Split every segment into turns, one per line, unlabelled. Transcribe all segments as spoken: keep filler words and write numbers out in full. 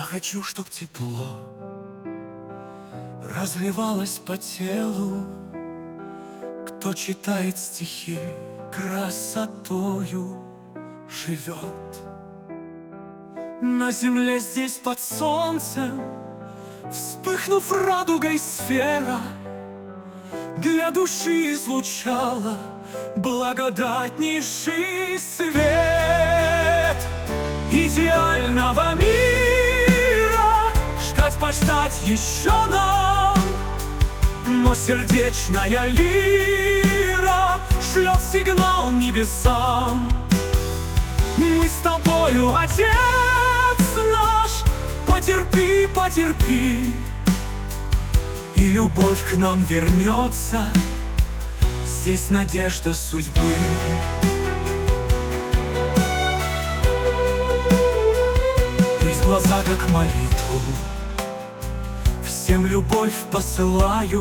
хочу, чтоб тепло разливалось по телу. Кто читает стихи, красотою живет. На земле здесь под солнцем, вспыхнув радугой сфера, для души излучала благодатнейший свет идеального мира. Ждать, почитать еще нам, но сердечная лира шлет сигнал небесам. Мы с тобою, Отец наш, потерпи, потерпи, и любовь к нам вернется. Здесь надежда судьбы. Из глаза, как молитву, всем любовь посылают,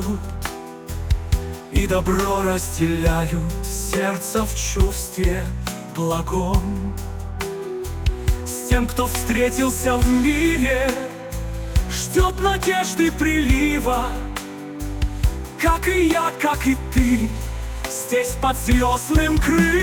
и добро разделяют сердце в чувстве благом. С тем, кто встретился в мире, ждет надежды прилива, как и я, как и ты, здесь под звездным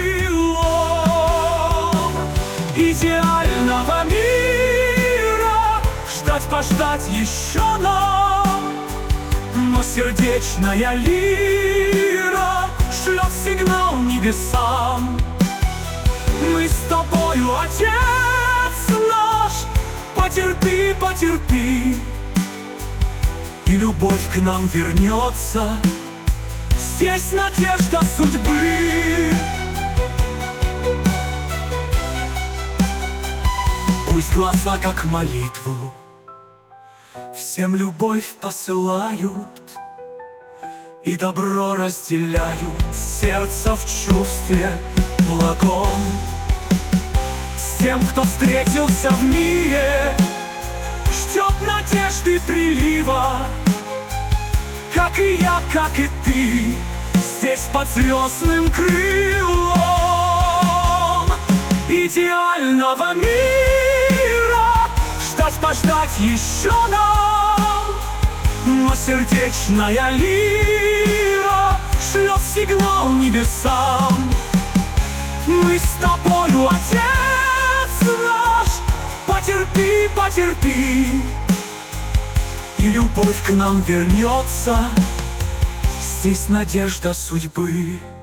крылом идеального мира. Ждать, пождать еще нам, но сердечная лира шлет сигнал небесам. Мы с тобою, Отец наш, потерпи, потерпи, и любовь к нам вернется. Здесь надежда судьбы. Пусть глаза, как молитву, всем любовь посылают, и добро разделяют сердце в чувстве благом. С тем, кто встретился в мире, ждет надежды прилива, как и я, как и ты, здесь под звездным крылом идеального мира. Ждать, пождать еще нам, но сердечная лира шлет сигнал небесам. Мы с тобою, Отец наш, потерпи, потерпи, и любовь к нам вернется. Здесь надежда судьбы.